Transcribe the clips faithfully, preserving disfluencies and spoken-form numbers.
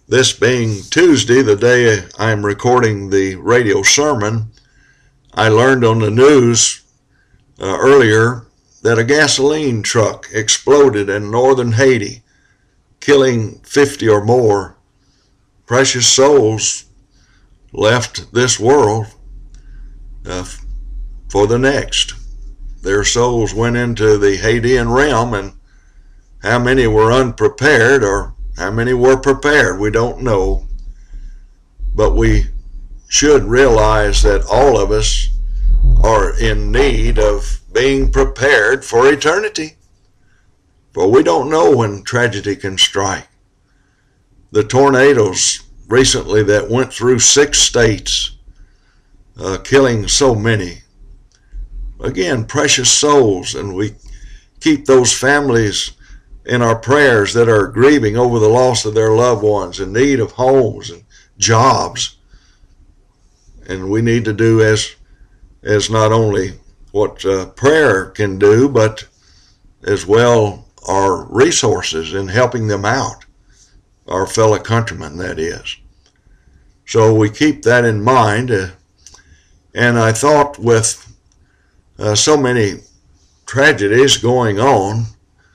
This being Tuesday, the day I'm recording the radio sermon, I learned on the news uh, earlier that a gasoline truck exploded in northern Haiti, killing fifty or more precious souls left this world uh, for the next. Their souls went into the Haitian realm, and how many were unprepared or how many were prepared, we don't know. But we should realize that all of us are in need of being prepared for eternity. For we don't know when tragedy can strike. The tornadoes recently that went through six states, uh, killing so many. Again, precious souls, and we keep those families in our prayers that are grieving over the loss of their loved ones, in need of homes and jobs. And we need to do as as not only what uh, prayer can do, but as well our resources in helping them out, our fellow countrymen, that is. So we keep that in mind. Uh, and I thought with uh, so many tragedies going on,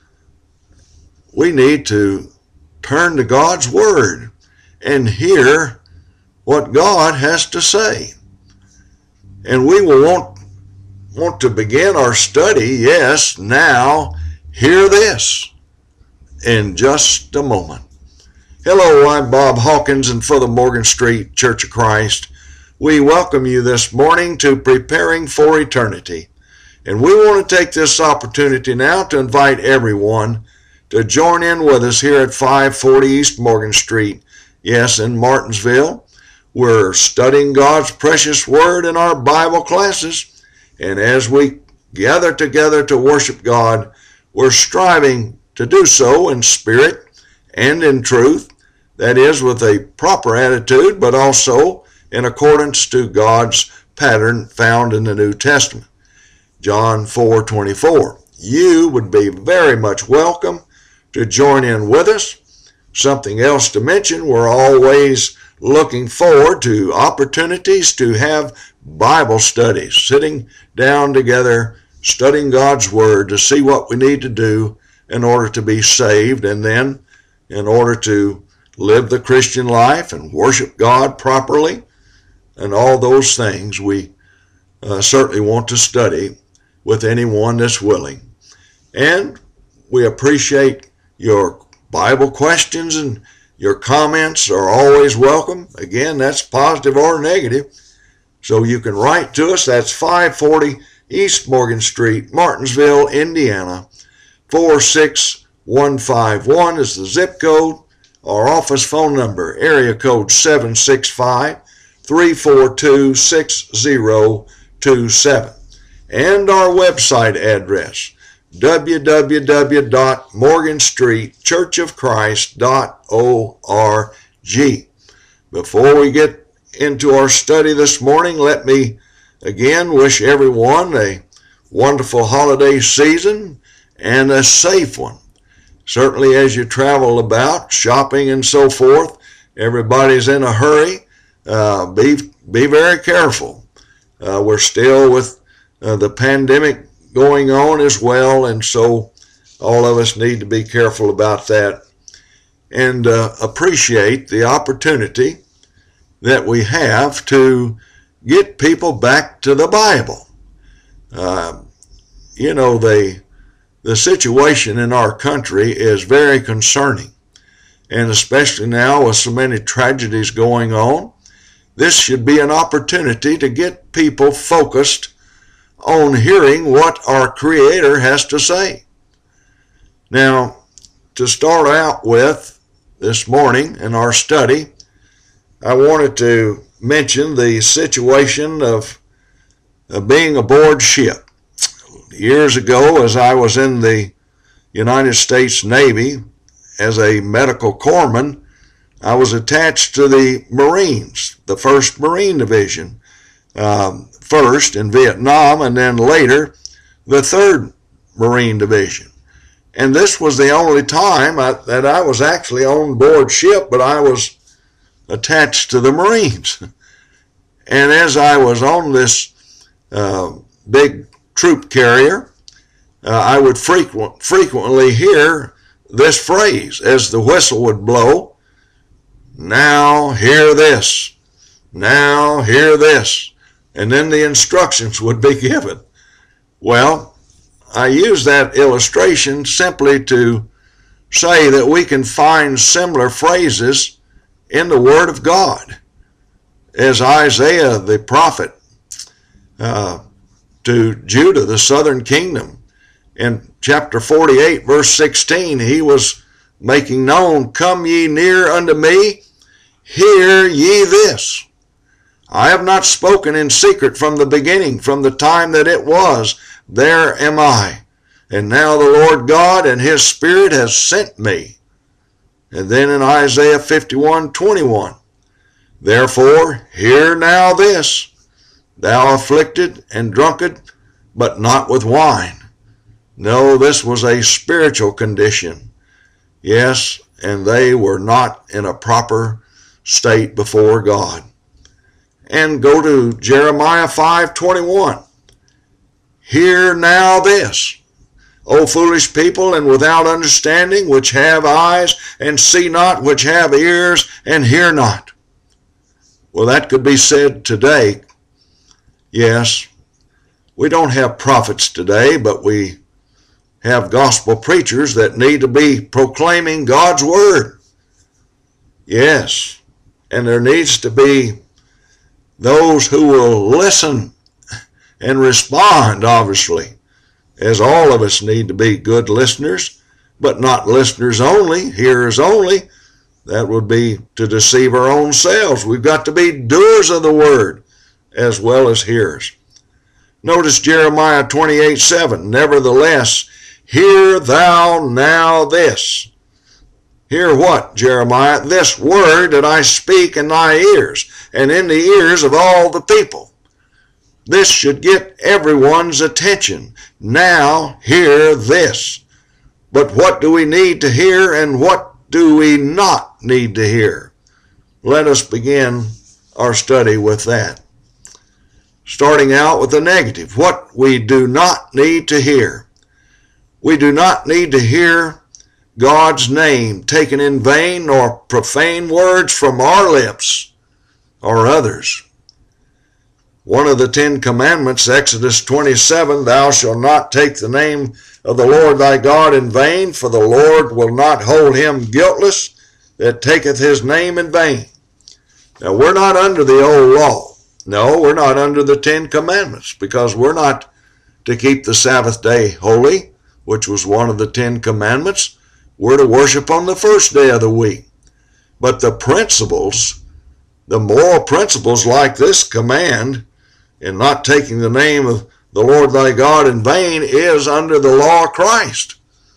we need to turn to God's Word and hear what God has to say. And we will want, want to begin our study, yes, now, hear this, in just a moment. Hello, I'm Bob Hawkins, and for the Morgan Street Church of Christ, we welcome you this morning to Preparing for Eternity. And we want to take this opportunity now to invite everyone to join in with us here at five forty East Morgan Street, yes, in Martinsville. We're studying God's precious Word in our Bible classes, and as we gather together to worship God, we're striving to do so in spirit and in truth, that is, with a proper attitude, but also in accordance to God's pattern found in the New Testament. John four twenty-four. You would be very much welcome to join in with us. Something else to mention, we're always looking forward to opportunities to have Bible studies, sitting down together, studying God's Word to see what we need to do in order to be saved, and then in order to live the Christian life and worship God properly, and all those things we uh, certainly want to study with anyone that's willing. And we appreciate your Bible questions, and your comments are always welcome. Again, that's positive or negative. So you can write to us. That's five forty East Morgan Street, Martinsville, Indiana. four six one five one is the zip code. Our office phone number, area code seven six five, three four two, six zero two seven. And our website address, w w w dot morgan street church of christ dot org. Before we get into our study this morning, let me again wish everyone a wonderful holiday season and a safe one. Certainly as you travel about, shopping and so forth, everybody's in a hurry. Uh, be, be very careful. Uh, we're still with uh, the pandemic going on as well, and so all of us need to be careful about that and uh, appreciate the opportunity that we have to get people back to the Bible. Uh, you know, the, the situation in our country is very concerning, and especially now with so many tragedies going on, this should be an opportunity to get people focused on hearing what our Creator has to say. Now, to start out with this morning in our study, I wanted to mention the situation of, of being aboard ship. Years ago, as I was in the United States Navy as a medical corpsman, I was attached to the Marines, the first Marine Division, um, first in Vietnam, and then later the third Marine Division. And this was the only time I, that I was actually on board ship, but I was attached to the Marines. And as I was on this uh, big troop carrier, uh, I would frequent, frequently hear this phrase as the whistle would blow. Now hear this. Now hear this. And then the instructions would be given. Well, I use that illustration simply to say that we can find similar phrases in the Word of God. As Isaiah the prophet uh, to Judah, the southern kingdom, in chapter forty-eight, verse sixteen, he was making known, "Come ye near unto me, hear ye this. I have not spoken in secret from the beginning, from the time that it was, there am I. And now the Lord God and his Spirit has sent me." And then in Isaiah fifty-one, twenty-one, "Therefore hear now this, thou afflicted and drunkard, but not with wine." No, this was a spiritual condition. Yes, and they were not in a proper state before God. And go to Jeremiah five twenty-one. "Hear now this, O foolish people, and without understanding, which have eyes and see not, which have ears and hear not." Well, that could be said today. Yes, we don't have prophets today, but we have gospel preachers that need to be proclaiming God's word. Yes, and there needs to be those who will listen and respond, obviously, as all of us need to be good listeners, but not listeners only, hearers only. That would be to deceive our own selves. We've got to be doers of the word as well as hearers. Notice Jeremiah twenty-eight seven, "Nevertheless, hear thou now this." Hear what, Jeremiah? "This word that I speak in thy ears, and in the ears of all the people." This should get everyone's attention. Now hear this. But what do we need to hear, and what do we not need to hear? Let us begin our study with that. Starting out with the negative, what we do not need to hear. We do not need to hear God's name taken in vain, nor profane words from our lips or others. One of the Ten Commandments, Exodus twenty-seven, "Thou shalt not take the name of the Lord thy God in vain, for the Lord will not hold him guiltless that taketh his name in vain." Now, we're not under the old law. No, we're not under the Ten Commandments, because we're not to keep the Sabbath day holy, which was one of the Ten Commandments. We're to worship on the first day of the week. But the principles, the moral principles like this command in not taking the name of the Lord thy God in vain, is under the law of Christ.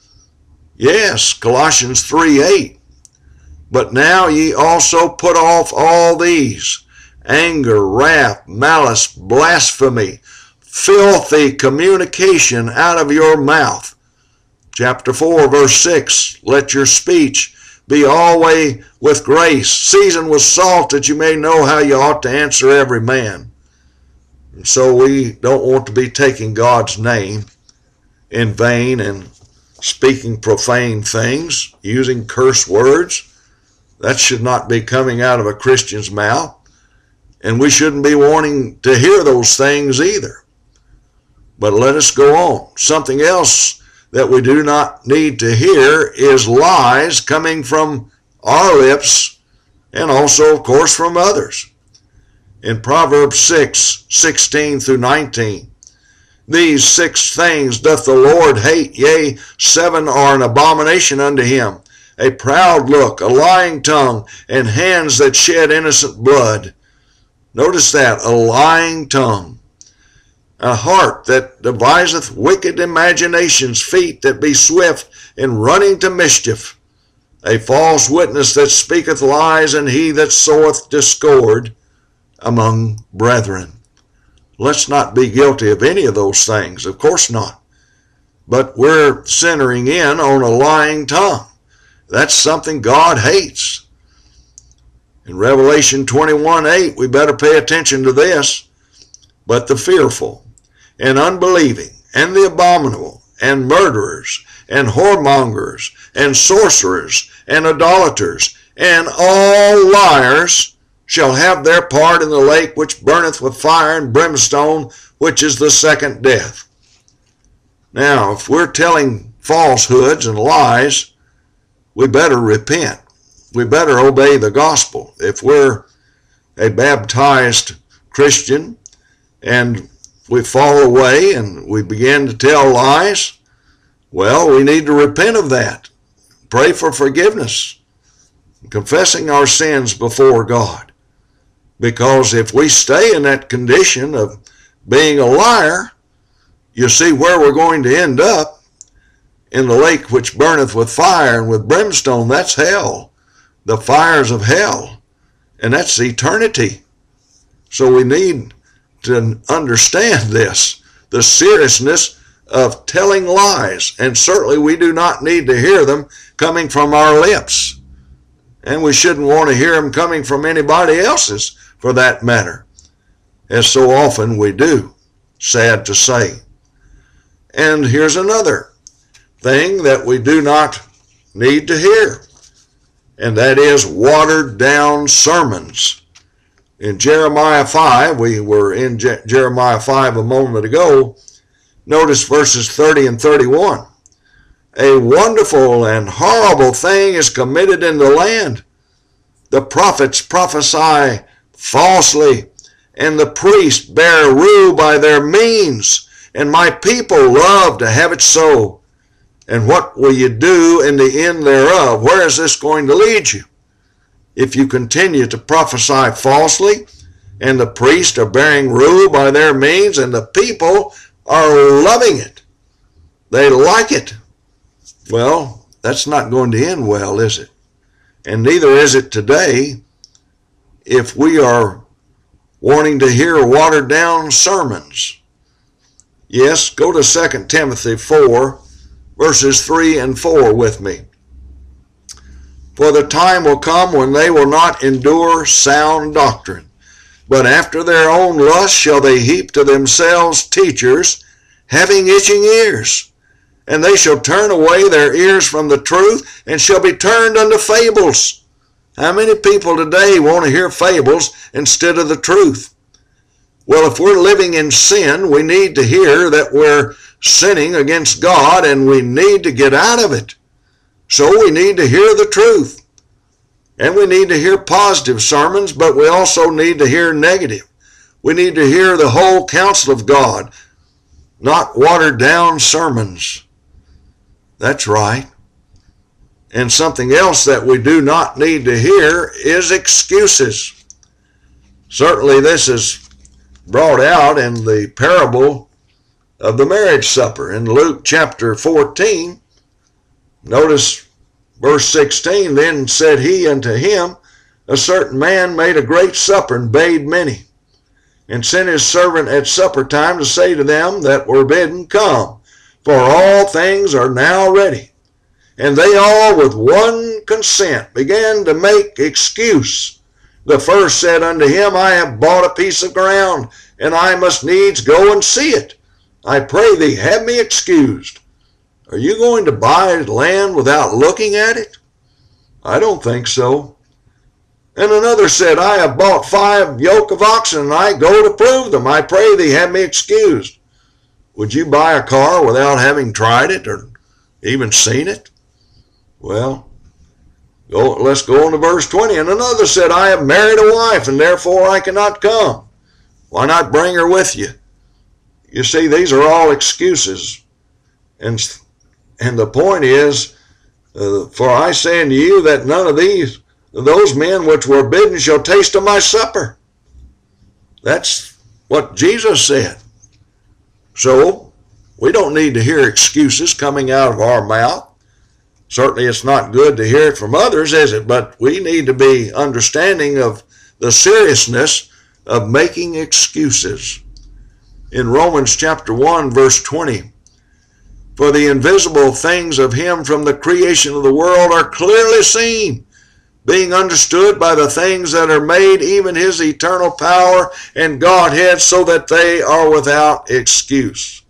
Yes, Colossians three eight. "But now ye also put off all these, anger, wrath, malice, blasphemy, filthy communication out of your mouth." Chapter four, verse six, "Let your speech be always with grace, seasoned with salt, that you may know how you ought to answer every man." And so we don't want to be taking God's name in vain and speaking profane things, using curse words. That should not be coming out of a Christian's mouth. And we shouldn't be wanting to hear those things either. But let us go on. Something else that we do not need to hear is lies coming from our lips, and also, of course, from others. In Proverbs six, sixteen through nineteen, "These six things doth the Lord hate, yea, seven are an abomination unto him: a proud look, a lying tongue, and hands that shed innocent blood." Notice that, a lying tongue. "A heart that deviseth wicked imaginations, feet that be swift in running to mischief, a false witness that speaketh lies, and he that soweth discord among brethren." Let's not be guilty of any of those things, of course not. But we're centering in on a lying tongue. That's something God hates. In Revelation twenty-one eight, we better pay attention to this. But the fearful, and unbelieving, and the abominable, and murderers, and whoremongers, and sorcerers, and idolaters, and all liars shall have their part in the lake which burneth with fire and brimstone, which is the second death. Now, if we're telling falsehoods and lies, we better repent. We better obey the gospel. If we're a baptized Christian and we fall away and we begin to tell lies, well, we need to repent of that. Pray for forgiveness, confessing our sins before God. Because if we stay in that condition of being a liar, you see where we're going to end up, in the lake which burneth with fire and with brimstone. That's hell, the fires of hell, and that's eternity. So we need to understand this, the seriousness of telling lies, and certainly we do not need to hear them coming from our lips, and we shouldn't want to hear them coming from anybody else's, for that matter, as so often we do, sad to say. And here's another thing that we do not need to hear, and that is watered down sermons. In Jeremiah five, we were in Je- Jeremiah five a moment ago, notice verses thirty and thirty-one. A wonderful and horrible thing is committed in the land. The prophets prophesy falsely, and the priests bear rule by their means, and my people love to have it so. And what will you do in the end thereof? Where is this going to lead you? If you continue to prophesy falsely, and the priests are bearing rule by their means, and the people are loving it, they like it, well, that's not going to end well, is it? And neither is it today if we are wanting to hear watered down sermons. Yes, go to Second Timothy four, verses three and four with me. For the time will come when they will not endure sound doctrine, but after their own lust shall they heap to themselves teachers, having itching ears. And they shall turn away their ears from the truth, and shall be turned unto fables. How many people today want to hear fables instead of the truth? Well, if we're living in sin, we need to hear that we're sinning against God, and we need to get out of it. So we need to hear the truth. And we need to hear positive sermons, but we also need to hear negative. We need to hear the whole counsel of God, not watered down sermons. That's right. And something else that we do not need to hear is excuses. Certainly this is brought out in the parable of the marriage supper in Luke chapter fourteen. Notice verse sixteen, then said he unto him, a certain man made a great supper and bade many, and sent his servant at supper time to say to them that were bidden, come, for all things are now ready. And they all with one consent began to make excuse. The first said unto him, I have bought a piece of ground, and I must needs go and see it. I pray thee, have me excused. Are you going to buy land without looking at it? I don't think so. And another said, I have bought five yoke of oxen, and I go to prove them. I pray thee, have me excused. Would you buy a car without having tried it or even seen it? Well, go, let's go on to verse twenty. And another said, I have married a wife, and therefore I cannot come. Why not bring her with you? You see, these are all excuses. And, and the point is, uh, for I say unto you that none of these, those men which were bidden shall taste of my supper. That's what Jesus said. So, we don't need to hear excuses coming out of our mouth. Certainly it's not good to hear it from others, is it? But we need to be understanding of the seriousness of making excuses. In Romans chapter one, verse twenty, for the invisible things of him from the creation of the world are clearly seen, being understood by the things that are made, even his eternal power and Godhead, so that they are without excuse.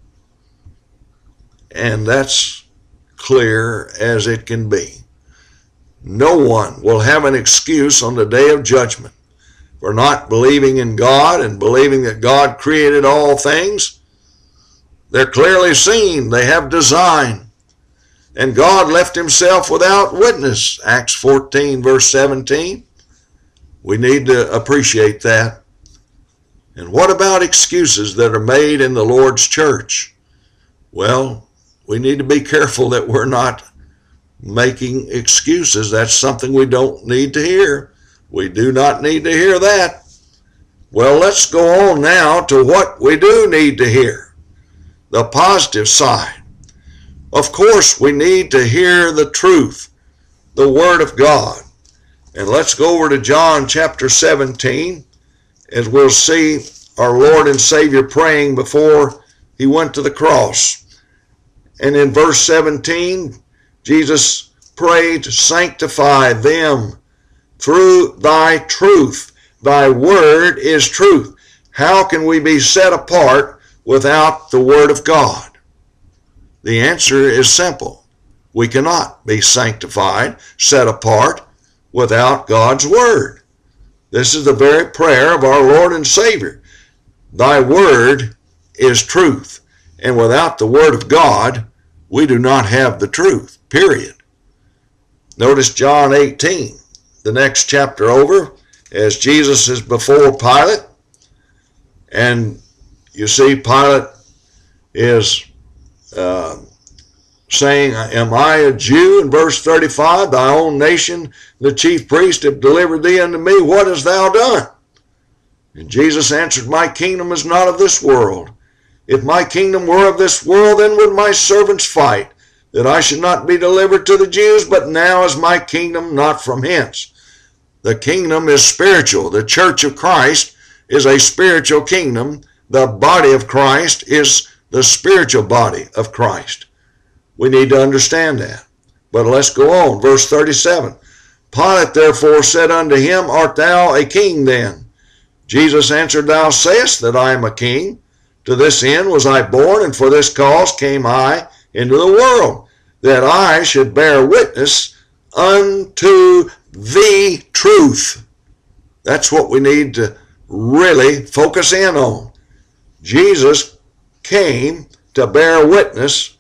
And that's clear as it can be. No one will have an excuse on the day of judgment for not believing in God and believing that God created all things. They're clearly seen. They have design. And God left himself without witness. Acts fourteen, verse seventeen. We need to appreciate that. And what about excuses that are made in the Lord's church? Well, we need to be careful that we're not making excuses. That's something we don't need to hear. We do not need to hear that. Well, let's go on now to what we do need to hear. The positive side. Of course, we need to hear the truth, the Word of God. And let's go over to John chapter seventeen, as we'll see our Lord and Savior praying before he went to the cross. And in verse seventeen, Jesus prayed, sanctify them through thy truth. Thy word is truth. How can we be set apart without the Word of God? The answer is simple. We cannot be sanctified, set apart, without God's Word. This is the very prayer of our Lord and Savior. Thy Word is truth. And without the Word of God, we do not have the truth, period. Notice John eighteen, the next chapter over, as Jesus is before Pilate. And you see Pilate is uh, saying, am I a Jew? In verse thirty-five, thy own nation, the chief priest, have delivered thee unto me. What hast thou done? And Jesus answered, my kingdom is not of this world. If my kingdom were of this world, then would my servants fight, that I should not be delivered to the Jews, but now is my kingdom not from hence. The kingdom is spiritual. The church of Christ is a spiritual kingdom. The body of Christ is the spiritual body of Christ. We need to understand that. But let's go on. Verse thirty-seven. Pilate therefore said unto him, art thou a king then? Jesus answered, thou sayest that I am a king. To this end was I born, and for this cause came I into the world, that I should bear witness unto the truth. That's what we need to really focus in on. Jesus came to bear witness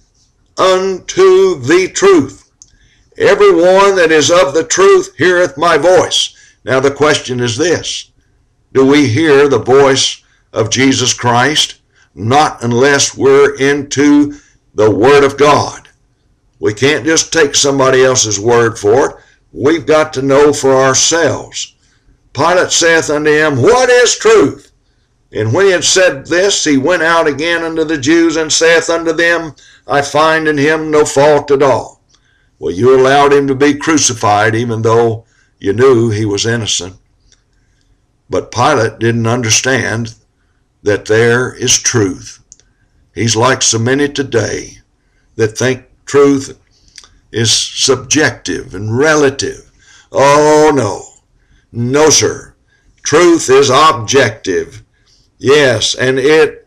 unto the truth. Everyone that is of the truth heareth my voice. Now the question is this: do we hear the voice of Jesus Christ? Not unless we're into the Word of God. We can't just take somebody else's word for it. We've got to know for ourselves. Pilate saith unto him, what is truth? And when he had said this, he went out again unto the Jews, and saith unto them, I find in him no fault at all. Well, you allowed him to be crucified, even though you knew he was innocent. But Pilate didn't understand that there is truth. He's like so many today that think truth is subjective and relative. Oh, no. No, sir. Truth is objective. Yes, and it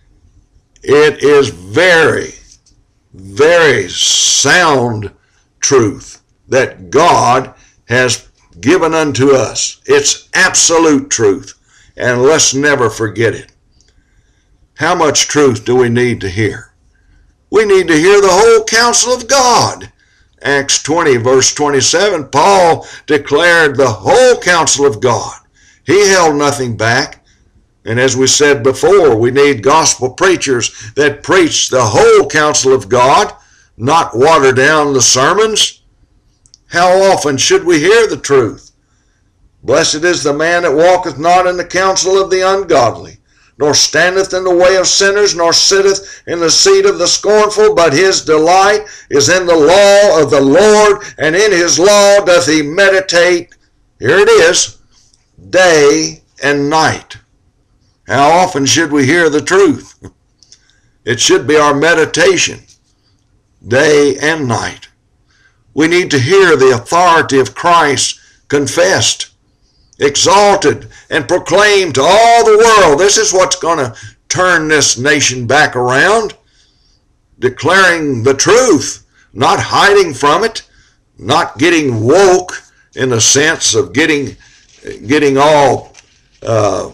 it is very, very sound truth that God has given unto us. It's absolute truth, and let's never forget it. How much truth do we need to hear? We need to hear the whole counsel of God. Acts twenty, verse twenty-seven, Paul declared the whole counsel of God. He held nothing back. And as we said before, we need gospel preachers that preach the whole counsel of God, not water down the sermons. How often should we hear the truth? Blessed is the man that walketh not in the counsel of the ungodly, nor standeth in the way of sinners, nor sitteth in the seat of the scornful, but his delight is in the law of the Lord, and in his law doth he meditate, here it is, day and night. How often should we hear the truth? It should be our meditation, day and night. We need to hear the authority of Christ confessed, exalted, and proclaimed to all the world. This is what's going to turn this nation back around. Declaring the truth, not hiding from it, not getting woke in the sense of getting, getting all uh,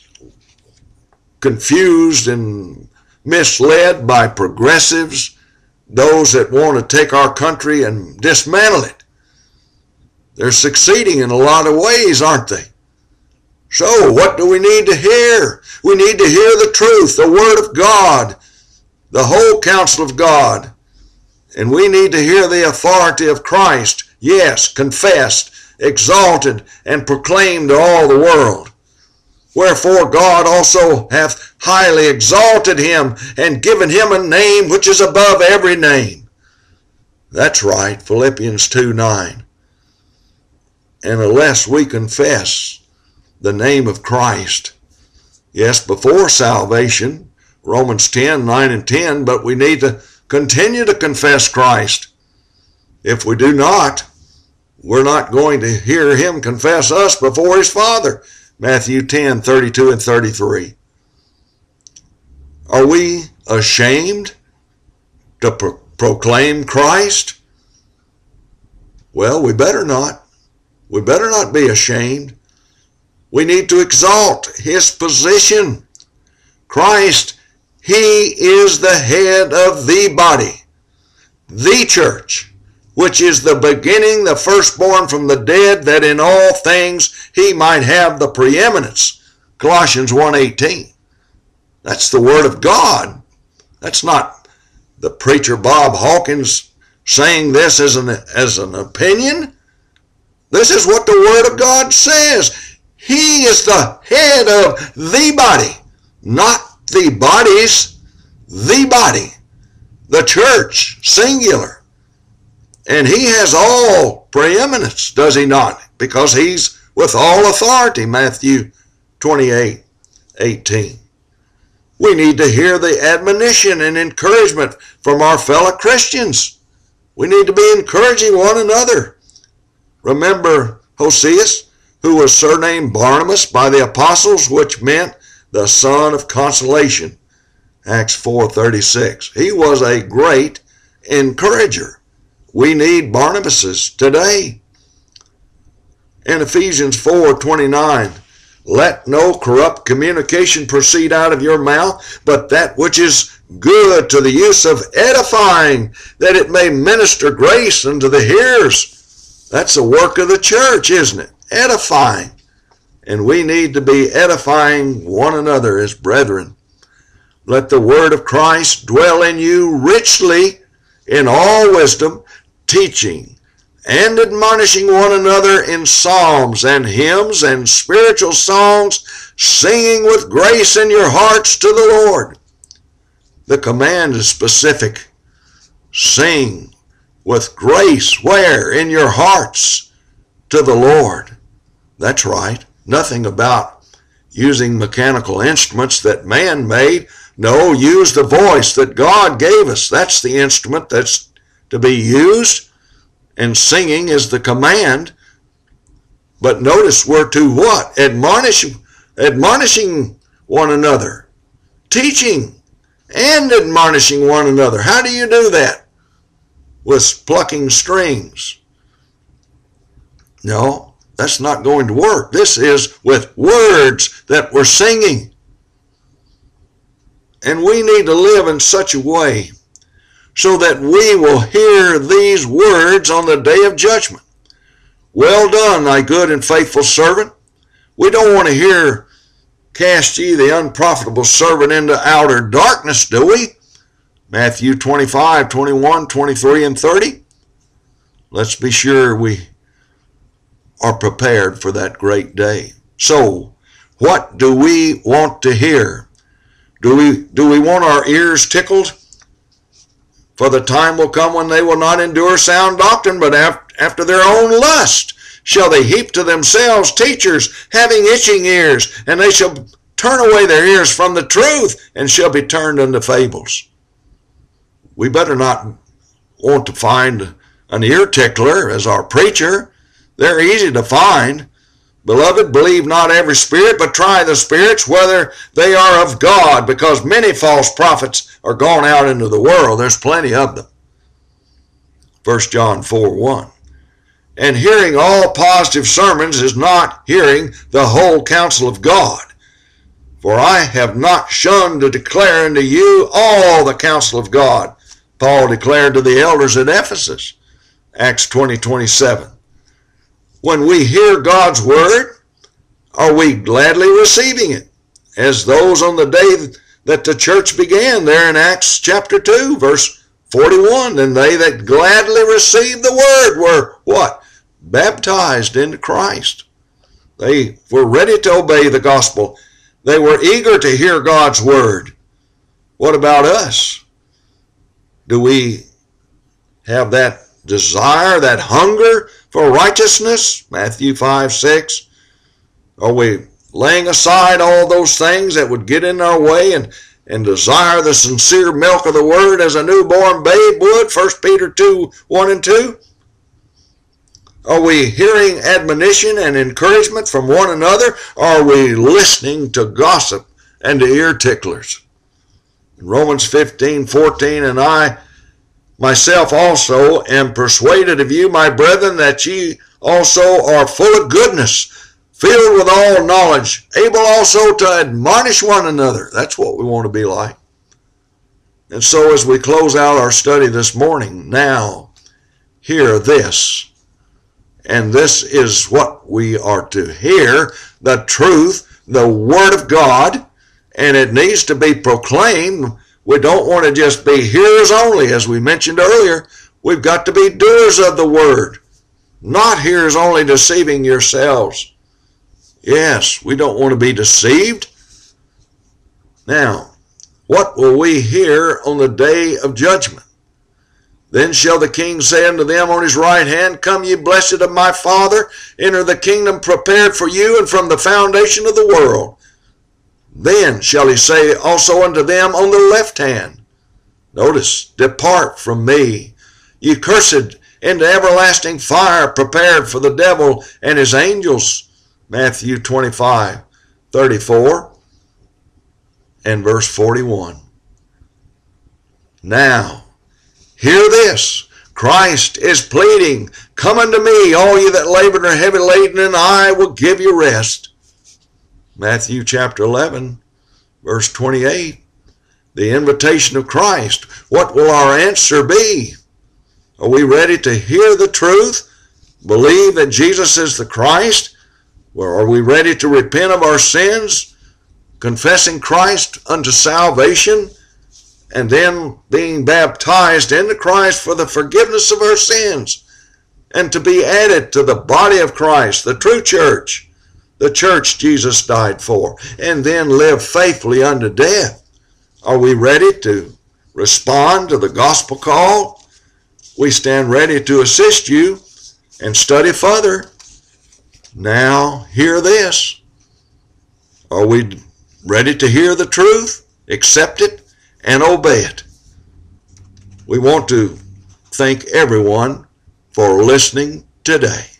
confused and misled by progressives, those that want to take our country and dismantle it. They're succeeding in a lot of ways, aren't they? So what do we need to hear? We need to hear the truth, the Word of God, the whole counsel of God. And we need to hear the authority of Christ, yes, confessed, exalted, and proclaimed to all the world. Wherefore God also hath highly exalted him and given him a name which is above every name. That's right, Philippians two nine. And unless we confess the name of Christ, yes, before salvation, Romans ten nine and ten, but we need to continue to confess Christ. If we do not, we're not going to hear him confess us before his Father. Matthew ten thirty-two and thirty-three. Are we ashamed to pro- proclaim Christ? Well, we better not. We better not be ashamed. We need to exalt his position. Christ, he is the head of the body, the church, which is the beginning, the firstborn from the dead, that in all things he might have the preeminence. Colossians one eighteen. That's the word of God. That's not the preacher Bob Hawkins saying this as an, as an opinion. This is what the word of God says. He is the head of the body, not the bodies, the body, the church, singular. And he has all preeminence, does he not? Because he's with all authority, Matthew twenty-eight eighteen. We need to hear the admonition and encouragement from our fellow Christians. We need to be encouraging one another. Remember Hoseas, who was surnamed Barnabas by the apostles, which meant the son of consolation. Acts four thirty-six. He was a great encourager. We need Barnabases today. In Ephesians four twenty-nine, let no corrupt communication proceed out of your mouth, but that which is good to the use of edifying, that it may minister grace unto the hearers. That's the work of the church, isn't it? Edifying. And we need to be edifying one another as brethren. Let the word of Christ dwell in you richly in all wisdom, teaching and admonishing one another in psalms and hymns and spiritual songs, singing with grace in your hearts to the Lord. The command is specific. Sing with grace where? In your hearts to the Lord. That's right. Nothing about using mechanical instruments that man made. No, use the voice that God gave us. That's the instrument that's to be used. And singing is the command. But notice we're to what? Admonish, admonishing one another. Teaching and admonishing one another. How do you do that? With plucking strings. No, that's not going to work. This is with words that we're singing. And we need to live in such a way so that we will hear these words on the day of judgment. Well done, thy good and faithful servant. We don't want to hear, cast ye the unprofitable servant into outer darkness, do we? Matthew twenty-five, twenty-one, twenty-three, and thirty. Let's be sure we are prepared for that great day. So, what do we want to hear? Do we, do we want our ears tickled? For the time will come when they will not endure sound doctrine, but after their own lust shall they heap to themselves teachers having itching ears, and they shall turn away their ears from the truth, and shall be turned unto fables. We better not want to find an ear tickler as our preacher. They're easy to find. Beloved, believe not every spirit, but try the spirits whether they are of God, because many false prophets are gone out into the world. There's plenty of them. First John four one. And hearing all positive sermons is not hearing the whole counsel of God. For I have not shunned to declare unto you all the counsel of God, Paul declared to the elders at Ephesus, Acts twenty twenty-seven. When we hear God's word, are we gladly receiving it? As those on the day that the church began there in Acts chapter two, verse forty-one, and they that gladly received the word were what? Baptized into Christ. They were ready to obey the gospel. They were eager to hear God's word. What about us? Do we have that desire, that hunger for righteousness? Matthew five six. Are we laying aside all those things that would get in our way and, and desire the sincere milk of the word as a newborn babe would? First Peter two one and two. Are we hearing admonition and encouragement from one another? Or are we listening to gossip and to ear ticklers? In Romans fifteen fourteen, and I myself also am persuaded of you, my brethren, that ye also are full of goodness, filled with all knowledge, able also to admonish one another. That's what we want to be like. And so as we close out our study this morning, now hear this. And this is what we are to hear, the truth, the Word of God, and it needs to be proclaimed. We don't want to just be hearers only, as we mentioned earlier. We've got to be doers of the Word, not hearers only, deceiving yourselves. Yes, we don't want to be deceived. Now, what will we hear on the day of judgment? Then shall the king say unto them on his right hand, Come ye blessed of my Father, enter the kingdom prepared for you and from the foundation of the world. Then shall he say also unto them on the left hand, notice, Depart from me, ye cursed, into everlasting fire prepared for the devil and his angels. Matthew twenty-five thirty-four and verse forty-one. Now, hear this, Christ is pleading, Come unto me, all ye that labor and are heavy laden, and I will give you rest. Matthew chapter eleven, verse twenty-eight, the invitation of Christ. What will our answer be? Are we ready to hear the truth, believe that Jesus is the Christ? Or are we ready to repent of our sins, confessing Christ unto salvation, and then being baptized into Christ for the forgiveness of our sins, and to be added to the body of Christ, the true church, the church Jesus died for, and then live faithfully unto death? Are we ready to respond to the gospel call? We stand ready to assist you and study further. Now, hear this. Are we ready to hear the truth, accept it, and obey it? We want to thank everyone for listening today.